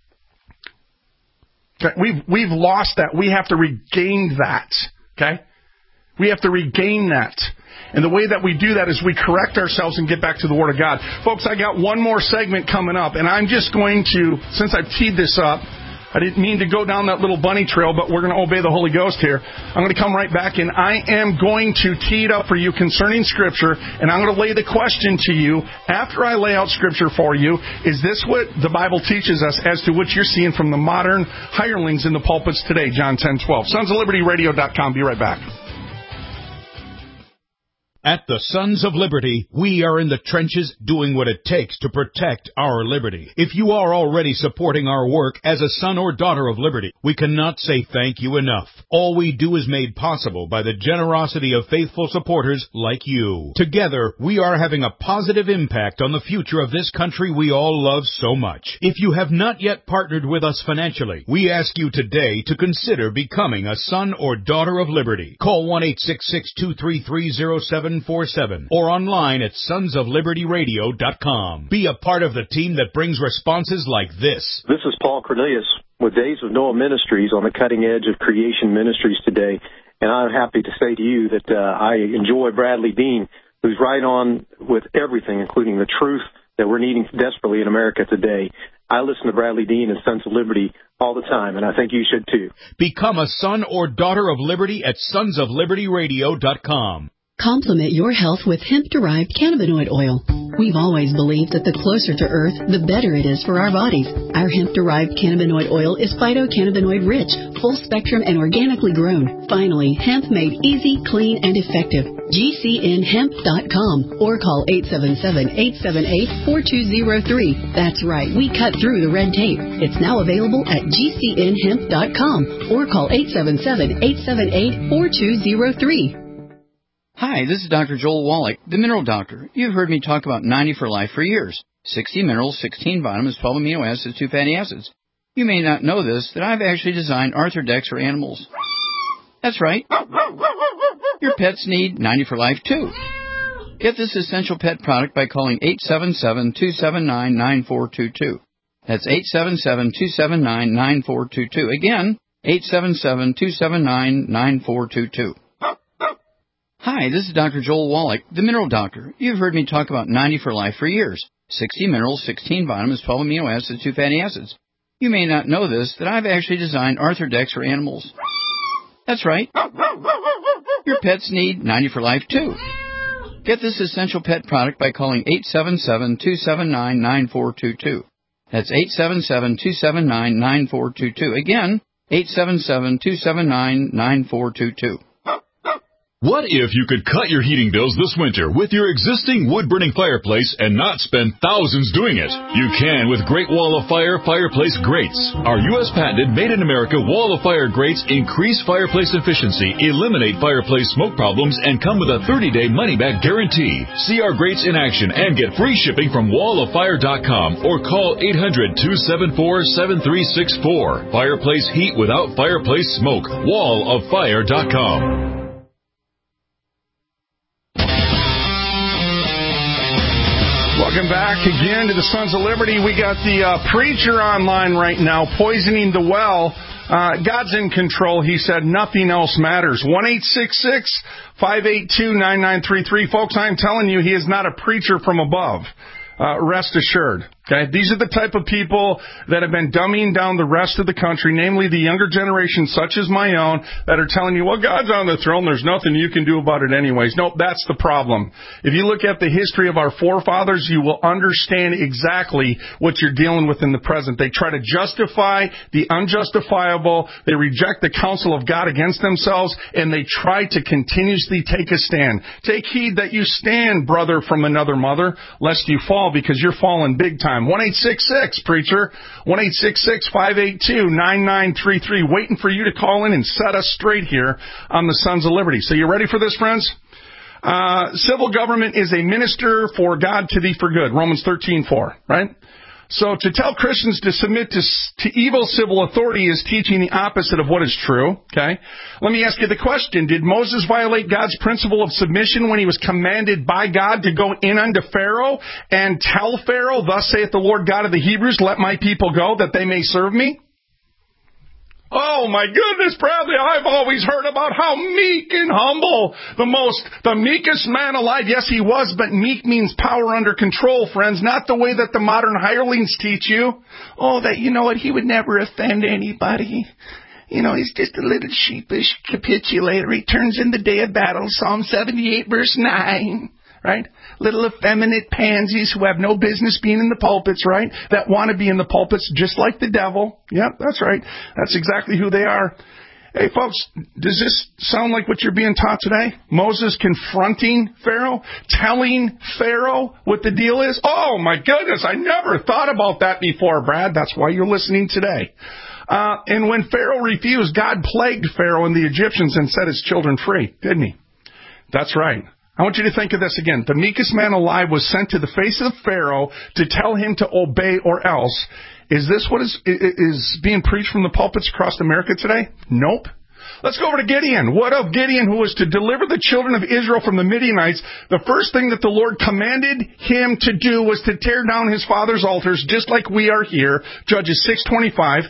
Okay, we've, we've lost that. We have to regain that. Okay? We have to regain that. And the way that we do that is we correct ourselves and get back to the Word of God. Folks, I got one more segment coming up, and I'm just going to, since I've teed this up, I didn't mean to go down that little bunny trail, but we're going to obey the Holy Ghost here. I'm going to come right back, and I am going to tee it up for you concerning Scripture, and I'm going to lay the question to you after I lay out Scripture for you. Is this what the Bible teaches us as to what you're seeing from the modern hirelings in the pulpits today? John ten twelve. Sons of Liberty Radio dot com. Be right back. At the Sons of Liberty, we are in the trenches doing what it takes to protect our liberty. If you are already supporting our work as a son or daughter of liberty, we cannot say thank you enough. All we do is made possible by the generosity of faithful supporters like you. Together, we are having a positive impact on the future of this country we all love so much. If you have not yet partnered with us financially, we ask you today to consider becoming a son or daughter of liberty. Call one eight six six, two three three, zero seven four seven or online at sons of liberty radio dot com. Be a part of the team that brings responses like this. This is Paul Cornelius with Days of Noah Ministries on the cutting edge of creation ministries today. And I'm happy to say to you that uh, I enjoy Bradley Dean, who's right on with everything, including the truth that we're needing desperately in America today. I listen to Bradley Dean and Sons of Liberty all the time, and I think you should too. Become a son or daughter of liberty at sons of liberty radio dot com. Complement your health with hemp-derived cannabinoid oil. We've always believed that the closer to Earth, the better it is for our bodies. Our hemp-derived cannabinoid oil is phytocannabinoid-rich, full-spectrum, and organically grown. Finally, hemp made easy, clean, and effective. G C N hemp dot com or call eight seven seven, eight seven eight, four two zero three. That's right, we cut through the red tape. It's now available at G C N hemp dot com or call eight seven seven, eight seven eight, four two zero three. Hi, this is Doctor Joel Wallach, the Mineral Doctor. You've heard me talk about ninety for Life for years. sixty minerals, sixteen vitamins, twelve amino acids, two fatty acids. You may not know this, that I've actually designed Arthrodex for animals. That's right. Your pets need ninety for Life too. Get this essential pet product by calling eight seven seven, two seven nine, nine four two two. That's eight seven seven, two seven nine, nine four two two. Again, eight seven seven, two seven nine, nine four two two. Hi, this is Doctor Joel Wallach, the Mineral Doctor. You've heard me talk about ninety for Life for years. sixty minerals, sixteen vitamins, twelve amino acids, two fatty acids. You may not know this, that I've actually designed Arthrodex for animals. That's right. Your pets need ninety for Life too. Get this essential pet product by calling eight seven seven, two seven nine, nine four two two. That's eight seven seven, two seven nine, nine four two two. Again, eight seven seven, two seven nine, nine four two two. What if you could cut your heating bills this winter with your existing wood-burning fireplace and not spend thousands doing it? You can with Great Wall of Fire fireplace grates. Our U S patented made-in-America Wall of Fire grates increase fireplace efficiency, eliminate fireplace smoke problems, and come with a thirty-day money-back guarantee. See our grates in action and get free shipping from wall of fire dot com or call eight hundred, two seven four, seven three six four. Fireplace heat without fireplace smoke. wall of fire dot com. Welcome back again to the Sons of Liberty. We got the uh, preacher online right now, poisoning the well. Uh, God's in control, he said. Nothing else matters. one eight six six, five eight two, nine nine three three. Folks, I'm telling you, he is not a preacher from above. Uh, rest assured. Okay, these are the type of people that have been dumbing down the rest of the country, namely the younger generation, such as my own, that are telling you, well, God's on the throne, there's nothing you can do about it anyways. Nope, that's the problem. If you look at the history of our forefathers, you will understand exactly what you're dealing with in the present. They try to justify the unjustifiable, they reject the counsel of God against themselves, and they try to continuously take a stand. Take heed that you stand, brother from another mother, lest you fall, because you're falling big time. one eight six six, preacher. one eight six six, five eight two, nine nine three three. Waiting for you to call in and set us straight here on the Sons of Liberty. So you ready for this, friends? Uh, civil government is a minister for God to thee for good. Romans thirteen four, right? So to tell Christians to submit to, to evil civil authority is teaching the opposite of what is true, okay? Let me ask you the question. Did Moses violate God's principle of submission when he was commanded by God to go in unto Pharaoh and tell Pharaoh, thus saith the Lord God of the Hebrews, let my people go that they may serve me? Oh my goodness, Bradley, I've always heard about how meek and humble, the most, the meekest man alive. Yes, he was, but meek means power under control, friends, not the way that the modern hirelings teach you. Oh, that, you know what, he would never offend anybody. You know, he's just a little sheepish capitulator. He turns in the day of battle, Psalm seventy-eight, verse nine. Right? Little effeminate pansies who have no business being in the pulpits, right? That want to be in the pulpits just like the devil. Yep, that's right. That's exactly who they are. Hey, folks, does this sound like what you're being taught today? Moses confronting Pharaoh, telling Pharaoh what the deal is? Oh, my goodness, I never thought about that before, Brad. That's why you're listening today. Uh, and when Pharaoh refused, God plagued Pharaoh and the Egyptians and set his children free, didn't he? That's right. I want you to think of this again. The meekest man alive was sent to the face of Pharaoh to tell him to obey or else. Is this what is, is being preached from the pulpits across America today? Nope. Let's go over to Gideon. What of Gideon, who was to deliver the children of Israel from the Midianites? The first thing that the Lord commanded him to do was to tear down his father's altars, just like we are here. Judges six twenty-five.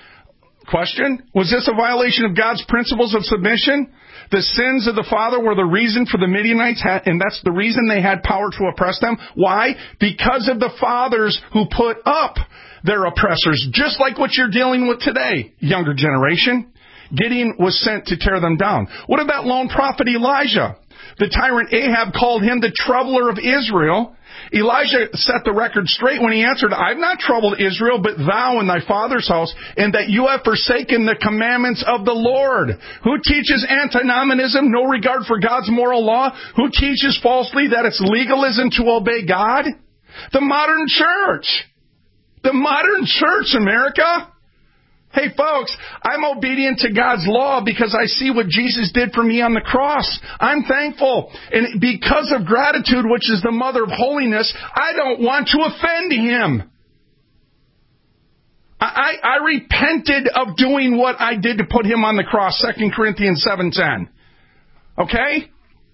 Question, was this a violation of God's principles of submission? The sins of the father were the reason for the Midianites, and that's the reason they had power to oppress them. Why? Because of the fathers who put up their oppressors, just like what you're dealing with today, younger generation. Gideon was sent to tear them down. What about lone prophet Elijah? The tyrant Ahab called him the troubler of Israel. Elijah set the record straight when he answered, I've not troubled Israel, but thou and thy father's house, and that you have forsaken the commandments of the Lord. Who teaches antinomianism, no regard for God's moral law? Who teaches falsely that it's legalism to obey God? The modern church. The modern church, America. Hey, folks, I'm obedient to God's law because I see what Jesus did for me on the cross. I'm thankful. And because of gratitude, which is the mother of holiness, I don't want to offend him. I, I, I repented of doing what I did to put him on the cross, Second Corinthians seven ten. Okay?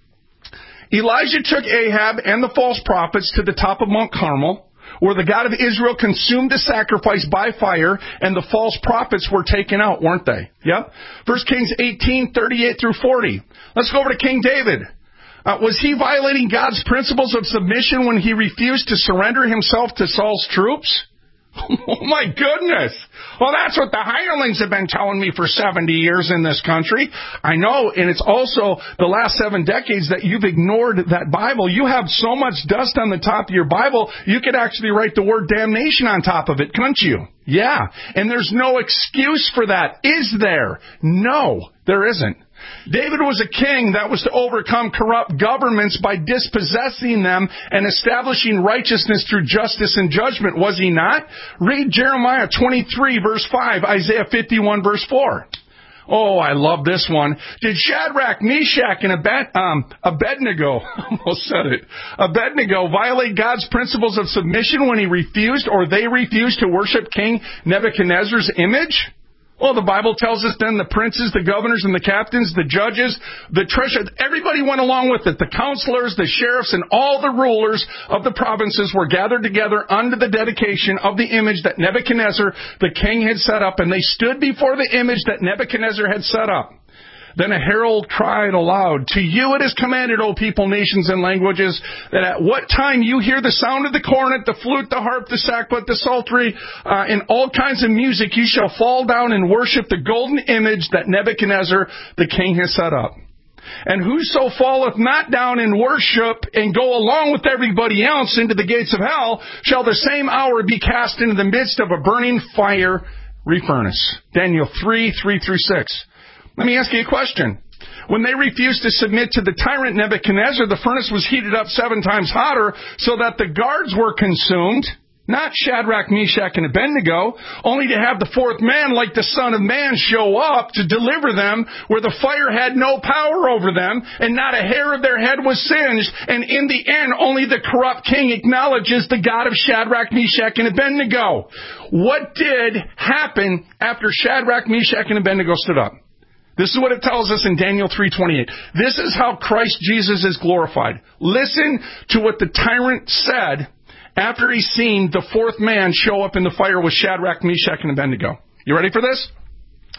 Elijah took Ahab and the false prophets to the top of Mount Carmel, where the God of Israel consumed the sacrifice by fire, and the false prophets were taken out, weren't they? Yep. First Kings eighteen, thirty-eight through forty. Let's go over to King David. Uh, was he violating God's principles of submission when he refused to surrender himself to Saul's troops? Oh, my goodness. Well, that's what the hirelings have been telling me for seventy years in this country. I know, and it's also the last seven decades that you've ignored that Bible. You have so much dust on the top of your Bible, you could actually write the word damnation on top of it, couldn't you? Yeah, and there's no excuse for that, is there? No, there isn't. David was a king that was to overcome corrupt governments by dispossessing them and establishing righteousness through justice and judgment, was he not? Read Jeremiah twenty-three, verse five, Isaiah fifty-one, verse four. Oh, I love this one. Did Shadrach, Meshach, and Abed, um, Abednego, almost said it, Abednego violate God's principles of submission when he refused, or they refused to worship King Nebuchadnezzar's image? Well, the Bible tells us then the princes, the governors, and the captains, the judges, the treasurer, everybody went along with it. The counselors, the sheriffs, and all the rulers of the provinces were gathered together under the dedication of the image that Nebuchadnezzar, the king, had set up, and they stood before the image that Nebuchadnezzar had set up. Then a herald cried aloud, to you it is commanded, O people, nations, and languages, that at what time you hear the sound of the cornet, the flute, the harp, the sackbut, the psaltery, uh, and all kinds of music, you shall fall down and worship the golden image that Nebuchadnezzar, the king, has set up. And whoso falleth not down in worship and go along with everybody else into the gates of hell, shall the same hour be cast into the midst of a burning fire furnace. Daniel three, three through six. Let me ask you a question. When they refused to submit to the tyrant Nebuchadnezzar, the furnace was heated up seven times hotter so that the guards were consumed, not Shadrach, Meshach, and Abednego, only to have the fourth man, like the Son of Man, show up to deliver them where the fire had no power over them and not a hair of their head was singed. And in the end, only the corrupt king acknowledges the God of Shadrach, Meshach, and Abednego. What did happen after Shadrach, Meshach, and Abednego stood up? This is what it tells us in Daniel three twenty-eight. This is how Christ Jesus is glorified. Listen to what the tyrant said after he's seen the fourth man show up in the fire with Shadrach, Meshach, and Abednego. You ready for this?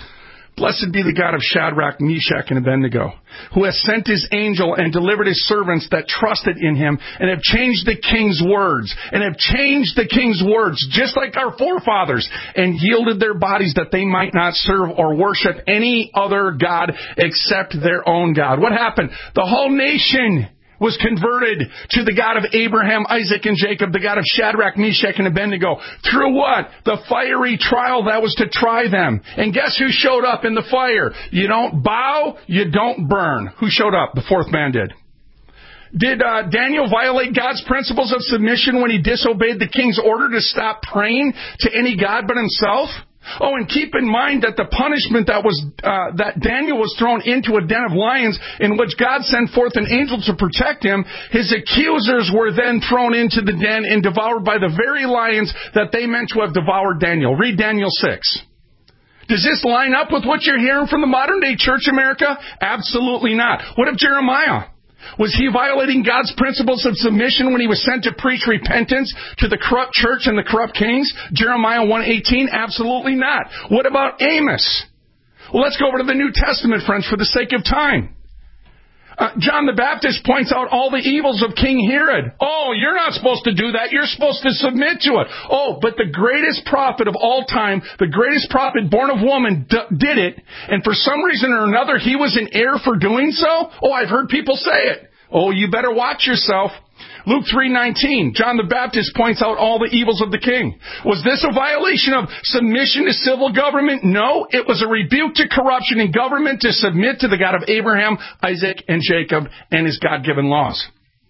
Blessed be the God of Shadrach, Meshach, and Abednego, who has sent his angel and delivered his servants that trusted in him and have changed the king's words, and have changed the king's words, just like our forefathers, and yielded their bodies that they might not serve or worship any other God except their own God. What happened? The whole nation was converted to the God of Abraham, Isaac, and Jacob, the God of Shadrach, Meshach, and Abednego. Through what? The fiery trial that was to try them. And guess who showed up in the fire? You don't bow, you don't burn. Who showed up? The fourth man did. Did uh, Daniel violate God's principles of submission when he disobeyed the king's order to stop praying to any god but himself? Oh, and keep in mind that the punishment that was uh, that Daniel was thrown into a den of lions, in which God sent forth an angel to protect him. His accusers were then thrown into the den and devoured by the very lions that they meant to have devoured Daniel. Read Daniel six. Does this line up with what you're hearing from the modern day church America? Absolutely not. What of Jeremiah? Was he violating God's principles of submission when he was sent to preach repentance to the corrupt church and the corrupt kings? Jeremiah one eighteen? Absolutely not. What about Amos? Well, let's go over to the New Testament, friends, for the sake of time. Uh, John the Baptist points out all the evils of King Herod. Oh, you're not supposed to do that. You're supposed to submit to it. Oh, but the greatest prophet of all time, the greatest prophet born of woman, d- did it, and for some reason or another, he was in error for doing so? Oh, I've heard people say it. Oh, you better watch yourself. Luke three nineteen, John the Baptist points out all the evils of the king. Was this a violation of submission to civil government? No, it was a rebuke to corruption in government to submit to the God of Abraham, Isaac, and Jacob and his God-given laws.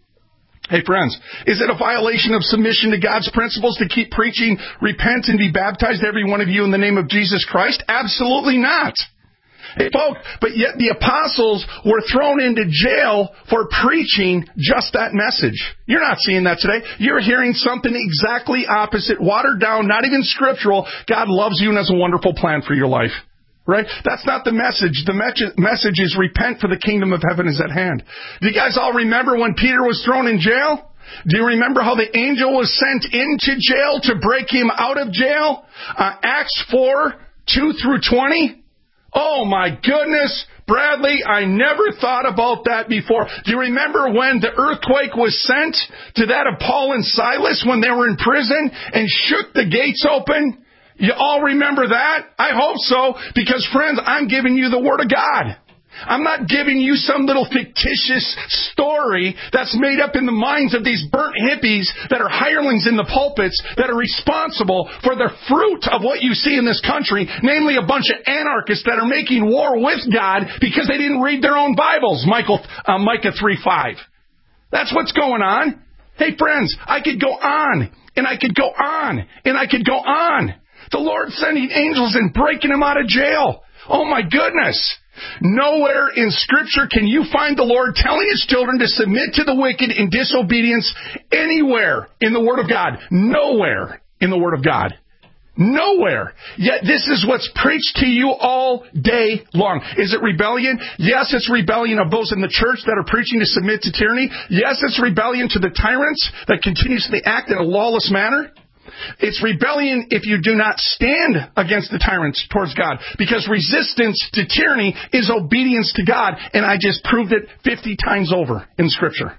Hey friends, is it a violation of submission to God's principles to keep preaching, repent, and be baptized, every one of you, in the name of Jesus Christ? Absolutely not. Hey, folks, but yet the apostles were thrown into jail for preaching just that message. You're not seeing that today. You're hearing something exactly opposite, watered down, not even scriptural. God loves you and has a wonderful plan for your life. Right? That's not the message. The me- message is repent, for the kingdom of heaven is at hand. Do you guys all remember when Peter was thrown in jail? Do you remember how the angel was sent into jail to break him out of jail? Uh, Acts four, two through twenty. Oh my goodness, Bradley, I never thought about that before. Do you remember when the earthquake was sent to that of Paul and Silas when they were in prison and shook the gates open? You all remember that? I hope so, because friends, I'm giving you the Word of God. I'm not giving you some little fictitious story that's made up in the minds of these burnt hippies that are hirelings in the pulpits that are responsible for the fruit of what you see in this country, namely a bunch of anarchists that are making war with God because they didn't read their own Bibles, Michael, uh, Micah three five. That's what's going on. Hey, friends, I could go on, and I could go on, and I could go on. The Lord sending angels and breaking them out of jail. Oh, my goodness. Nowhere in Scripture can you find the Lord telling His children to submit to the wicked in disobedience anywhere in the Word of God. Nowhere in the Word of God. Nowhere. Yet this is what's preached to you all day long. Is it rebellion? Yes, it's rebellion of those in the church that are preaching to submit to tyranny. Yes, it's rebellion to the tyrants that continuously act in a lawless manner. It's rebellion if you do not stand against the tyrants towards God, because resistance to tyranny is obedience to God, and I just proved it fifty times over in Scripture.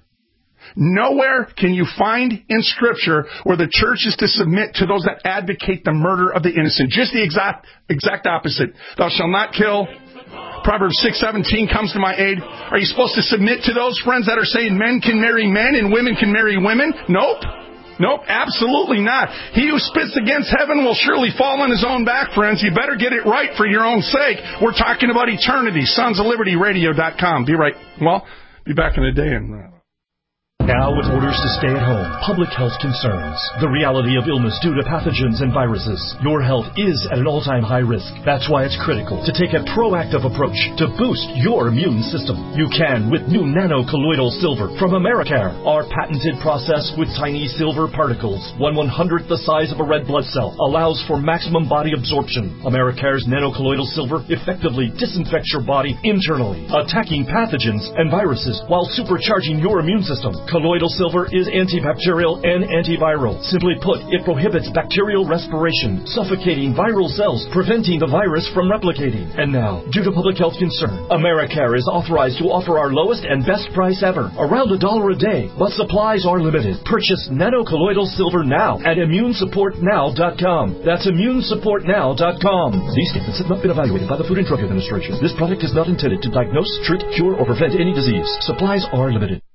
Nowhere can you find in Scripture where the church is to submit to those that advocate the murder of the innocent. Just the exact exact opposite. Thou shalt not kill. Proverbs six seventeen comes to my aid. Are you supposed to submit to those friends that are saying men can marry men and women can marry women? Nope. Nope, absolutely not. He who spits against heaven will surely fall on his own back, friends. You better get it right for your own sake. We're talking about eternity. Sons of Liberty Radio dot com. Be right. Well, be back in a day. And uh... Now with orders to stay at home, public health concerns, the reality of illness due to pathogens and viruses, your health is at an all-time high risk. That's why it's critical to take a proactive approach to boost your immune system. You can with new nano-colloidal silver from Americare. Our patented process with tiny silver particles, one one-hundredth the size of a red blood cell, allows for maximum body absorption. Americare's nano-colloidal silver effectively disinfects your body internally, attacking pathogens and viruses while supercharging your immune system. Colloidal silver is antibacterial and antiviral. Simply put, it prohibits bacterial respiration, suffocating viral cells, preventing the virus from replicating. And now, due to public health concern, Americare is authorized to offer our lowest and best price ever, around a dollar a day, but supplies are limited. Purchase nanocolloidal silver now at immune support now dot com. That's immune support now dot com. These statements have not been evaluated by the Food and Drug Administration. This product is not intended to diagnose, treat, cure, or prevent any disease. Supplies are limited.